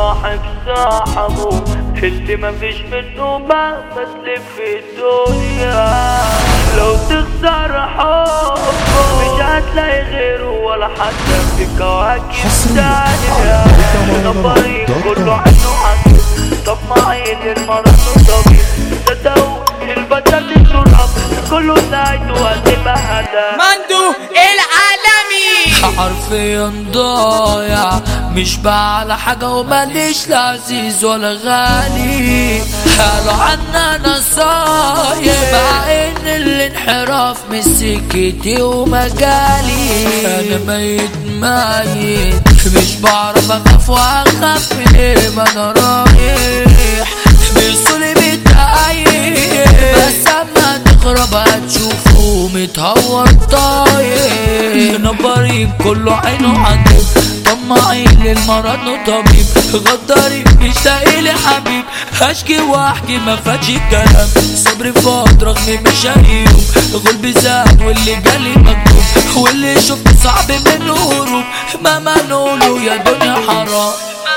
صاحب صاحبه اللي مفيش منه مهما تلف في الدنيا. لو تخسر حبه مش هتلاقي غيره ولا حتى في كواكب تانية. نبرين كله عنه حكي طماعين المرض طبيب صدقوا البطل التراب كله نايته هتبقى هلا مندو العالمي حرفيا ضايع مش على حاجة وماليش لا عزيز ولا غالي. قالوا عنا نصايح مع ان الانحراف من سكتي ومجالي. انا ميت مش بعرف اخاف واخاف من ايه ما انا رايح بيصولي بتعيش بس اما تقرب هتشوفه متهور طايح. نبرين كله عينه عجيب طماعين للمرض طبيب غدارين مش لاقي لي حبيب هشكي واحكي ما فاتش الكلام. صبري فاض رغم مشاهيره غلبي زاد واللي جالي مكتوب واللي شفته صعب منه هروب. مهما نقوله يا دنيا حرام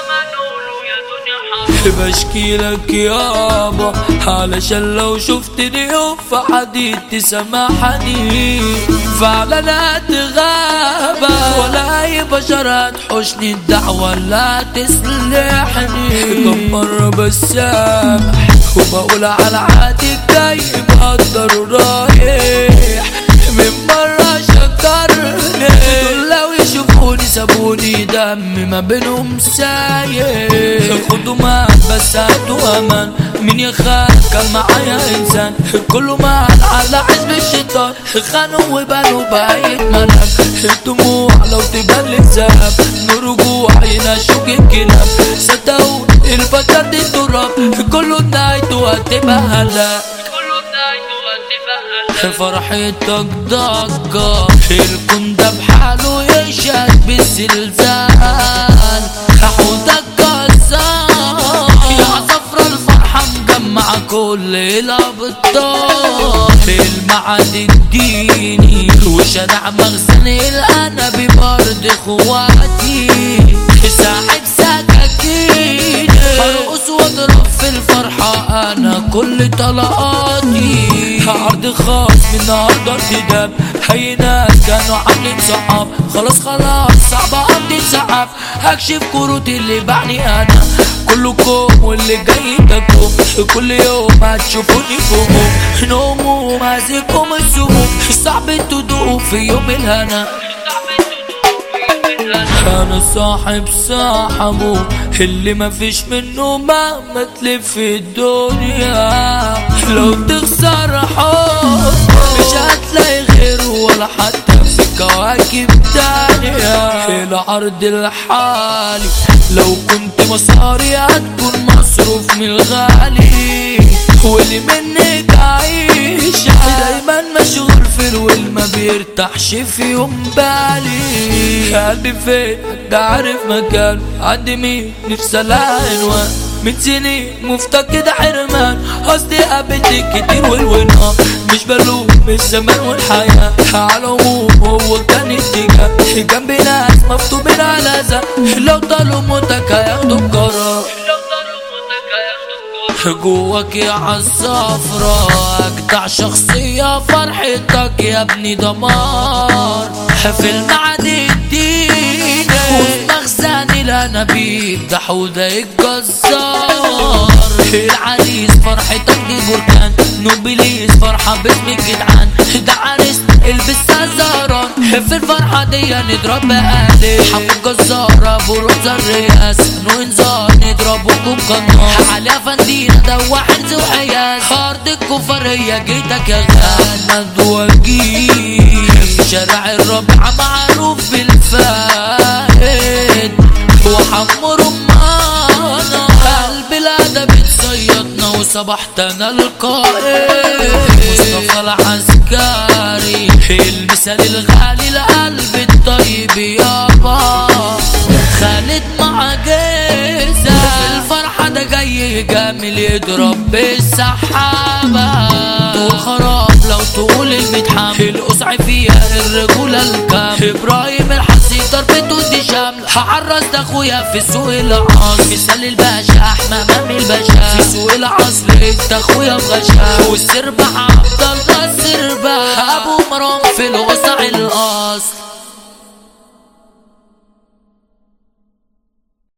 بشكي لك يابا علشان لو شفتني يوم في حديد تسامحني. فعلا هتغابى ولا اي بشر هتحوشني الدعوة لا تسلحني. كم مرة بسامح وبقول على عادي جاي بقدر ورايح من مرة شكرني دول لو يشوفوني سابوني دم ما بينهم سايح. خدوا معاك بس هاتوا امان مين يخاف كان معايا انسان كله معاك على حزب الشيطان خانوا وبانوا بقيت ملك. الدموع لو تبان الذهب نرجوع ينشوك الكلاب صدقوا البشر دي تراب كله نهايته هتبقى هلاك. فرحتك ضجة الكون ده بحاله يشهد بالزلزال. حوضك كسار يا صفرة الفرحة مجمعة كل الأبطال. المعاد الديني وشارع مخزن الأنبي برد اخواتي ساحب سكاكيني هرقص واضرب في الفرحة انا كل طلقاتي. عرض خاص من النهارده ارتداب هي ناس كانوا عاملين صحاب خلاص صعبة امضي انسحاب. هكشف كروت اللي بعني انا كلكم واللي جاي تكم كل يوم هتشوفوني فوقهم نوموا ماسكهم السموم صعب تدوقوا في يوم الهنا. انا صاحب صاحبه اللي مفيش منه مهما تلف في الدنيا. لو تخسر حب مش هتلاقي غيره ولا حتى في كواكب تانية. العرض الحالي لو كنت مصاري هتكون مصروف من الغالي واللي منك عايش دايما مشغول في الول ما بيرتاحش في يوم بالي. قلبي فين حد عارف مكان عندي مين نفسي الاقي عنوان من سنين مفتقد حرمان قصدي قابلت كتير والونها مش بلوم الزمان والحياة على العموم هو كان اتجاه جنبي ناس مفتوحين على زق لو طالوا موتك هياخدوا القرار. جواك يا عالصفرة اجدع شخصية فرحتك يا ابني دمار في المعاد الديني وفي مخزن الانابيب ده حوده الجزار. العريس فرحتك دي بركان نوبليس فرحة باسمك جدعان ده عريس البس زهران في الفرحة دي نضرب بقالي حمو جزار ابو رمز الرياس وانذار نضربكم قناص على فندينا ده واحد ذو حياس خارد الكفر هي جيتك يا غالد وجيب شارع الربع معروف بالفائد وحمو رمانة قلب الادب اتصيدنا وصبحت انا القائد مصطفى العسكري المثال الغالي القلب الطيب يابا خالد مع جيزة الفرحة ده جاي جامل يضرب بالسحابة طول خراب لو طول المتحمل القصع فيها الرجولة الكام ابراهيم الحسي ضربته دي شاملة هعرس ده اخويا في سوق العصر مثال الباشا احمى مامي الباشا في سوق العصر انت اخويا بغشا والسربح عبد الله السربح ابو مرام في الوسع الاصل